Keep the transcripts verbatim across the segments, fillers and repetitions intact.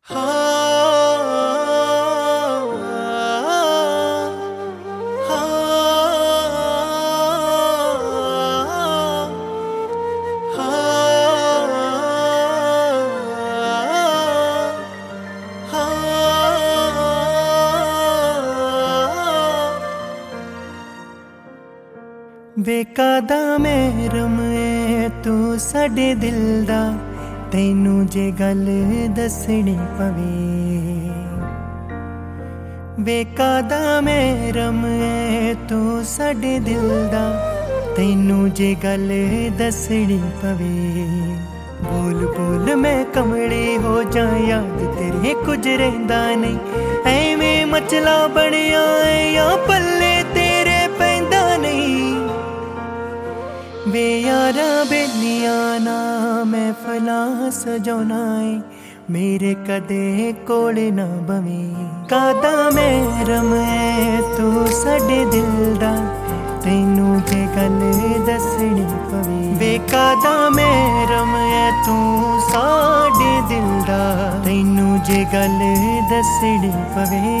ਵੇ ਕਾਦਾ ਮਹਿਰਮ ਏ ਤੂੰ ਸਾਡੇ ਦਿਲ ਦਾ, ਤੈਨੂੰ ਜੇ ਗੱਲ ਦੱਸਣੀ ਪਵੇ। ਵੇ ਕਾਦਾ ਮਹਿਰਮ ਏ ਤੂੰ ਸਾਡੇ ਦਿਲ ਦਾ, ਤੈਨੂੰ ਜੇ ਗੱਲ ਦੱਸਣੀ ਪਵੇ। ਬੋਲ ਬੋਲ ਮੈਂ ਕਮਲੀ ਹੋ ਜਾ, ਯਾਦ ਤੇਰੇ ਕੁਝ ਰਹਿੰਦਾ ਨਹੀਂ। ਐਵੇਂ ਮਚਲਾ ਬਣਿਆ ਏ ਜਾਂ ਪੱਲੇ ਤੇਰੇ ਪੈਂਦਾ ਨਹੀਂ। ਵੇ ਯਾਰਾਂ ਬੇਲੀਆਂ ਨਾ ਮਹਿਫਲਾਂ ਸਜਾਉਣਾ ਏ, ਮੇਰੇ ਕਦੇ ਕੋਲ ਨਾ ਬਵੇਂ। ਕਾਦਾ ਮਹਿਰਮ ਏ ਤੂੰ ਸਾਡੇ ਦਿਲ ਦਾ, ਤੈਨੂੰ ਜੇ ਗੱਲ ਦੱਸਣੀ ਪਵੇ। ਵੇ ਕਾਦਾ ਮਹਿਰਮ ਏ ਤੂੰ ਸਾਡੇ ਦਿਲ ਦਾ, ਤੈਨੂੰ ਜੇ ਗੱਲ ਦੱਸਣੀ ਪਵੇ।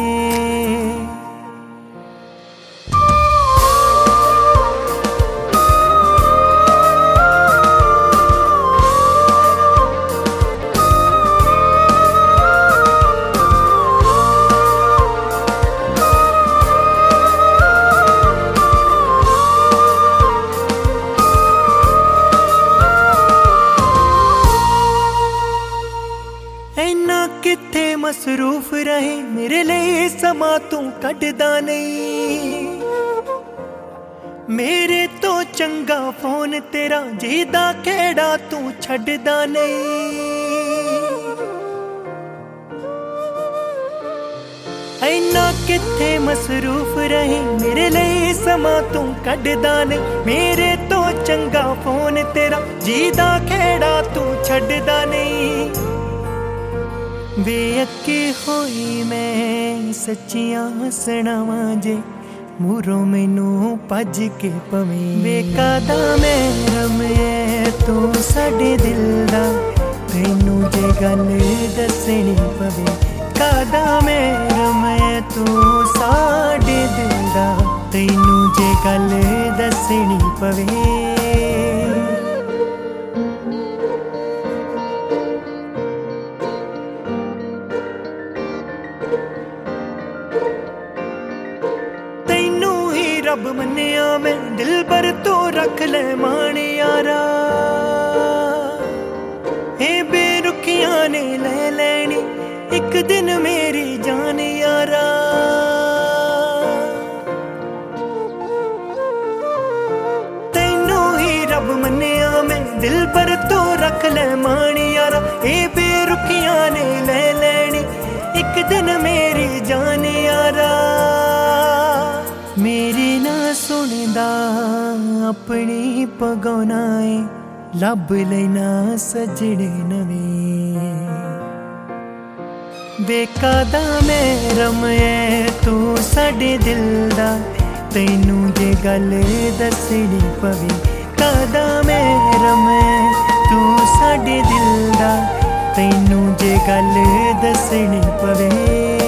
ਇੰਨਾ ਕਿੱਥੇ ਮਸਰੂਫ ਰਹੇ, ਮੇਰੇ ਲਈ ਸਮਾਂ ਤੂੰ ਕੱਢਦਾ ਨਹੀਂ। ਮੇਰੇ ਤੋਂ ਚੰਗਾ ਫੋਨ ਤੇਰਾ, ਜਿਹਦਾ ਖੇੜਾ ਤੂੰ ਛੱਡਦਾ ਨਹੀਂ। ਇੰਨਾ ਕਿੱਥੇ ਮਸਰੂਫ ਰਹੇ, ਮੇਰੇ ਲਈ ਸਮਾਂ ਤੂੰ ਕੱਢਦਾ ਨਹੀਂ। ਮੇਰੇ ਤੋਂ ਚੰਗਾ ਫੋਨ ਤੇਰਾ, ਜਿਹਦਾ ਖੇੜਾ ਤੂੰ ਛੱਡਦਾ ਨਹੀਂ। ਵੇ ਅੱਕੀ ਹੋਈ ਮੈਂ ਸੱਚੀਆਂ ਸੁਣਾਵਾਂ ਜੇ, ਮੂਹਰੋਂ ਮੈਨੂੰ ਭੱਜ ਕੇ ਪਵੇਂ। ਵੇ ਕਾਦਾ ਮਹਿਰਮ ਏ ਤੂੰ ਸਾਡੇ ਦਿਲ ਦਾ, ਤੈਨੂੰ ਜੇ ਗੱਲ ਦੱਸਣੀ ਪਵੇ। ਕਾਦਾ ਮਹਿਰਮ ਏ ਤੂੰ ਸਾਡੇ ਦਿਲ ਦਾ, ਤੈਨੂੰ ਜੇ ਗੱਲ ਦੱਸਣੀ ਪਵੇ। ਰੱਬ ਮੰਨਿਆ ਮੈਂ ਦਿਲ ਪਰ ਤੋਂ ਰੱਖ ਲੈ ਮਾਣ ਯਾਰਾ, ਇਹ ਬੇਰੁਖੀਆਂ ਨੇ ਲੈ ਲੈਣੀ ਇੱਕ ਦਿਨ ਮੇਰੀ ਜਾਨ ਯਾਰਾ। ਤੈਨੂੰ ਹੀ ਰੱਬ ਮੰਨਿਆ ਮੈਂ ਦਿਲ ਪਰ ਤੋਂ ਰੱਖ ਲੈ ਮਾਣ ਯਾਰਾ, ਇਹ ਬੇਰੁਖੀਆਂ ਨੇ ਲੈ ਲੈਣੀ ਇੱਕ ਦਿਨ ਮੇਰੀ ਜਾਨ ਯਾਰਾ। ਮੇਰੀ ਨਾ ਸੁਣਦਾ ਆਪਣੀ ਪਗਾਉਣਾ ਏ, ਲੱਭ ਲੈਣਾ ਸਜਣੇ ਨਵੇਂ। ਵੇ ਕਾਦਾ ਮਹਿਰਮ ਏ ਤੂੰ ਸਾਡੇ ਦਿਲ ਦਾ, ਤੈਨੂੰ ਜੇ ਗੱਲ ਦੱਸਣੀ ਪਵੇ। ਕਾਦਾ ਮਹਿਰਮ ਏ ਤੂੰ ਸਾਡੇ ਦਿਲ ਦਾ, ਤੈਨੂੰ ਜੇ ਗੱਲ ਦੱਸਣੀ ਪਵੇ।